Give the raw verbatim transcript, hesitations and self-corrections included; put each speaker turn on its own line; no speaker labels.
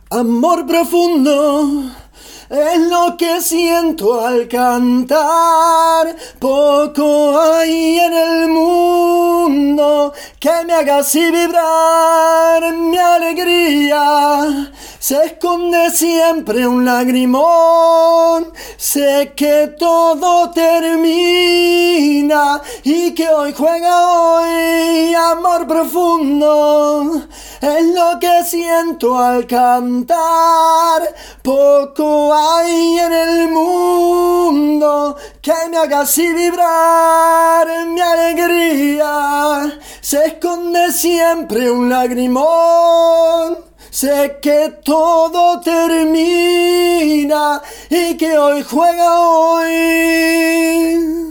Amor profundo es lo que siento al cantar. Poco hay en el mundo que me haga así vibrar. Mi alegría se esconde siempre un lagrimón. Sé que todo termina y que hoy juega hoy. Amor profundo es lo que siento al cantar. Poco hay en el mundo que me haga así vibrar. Mi alegría se esconde siempre un lagrimón. Sé que todo termina y que hoy juega hoy.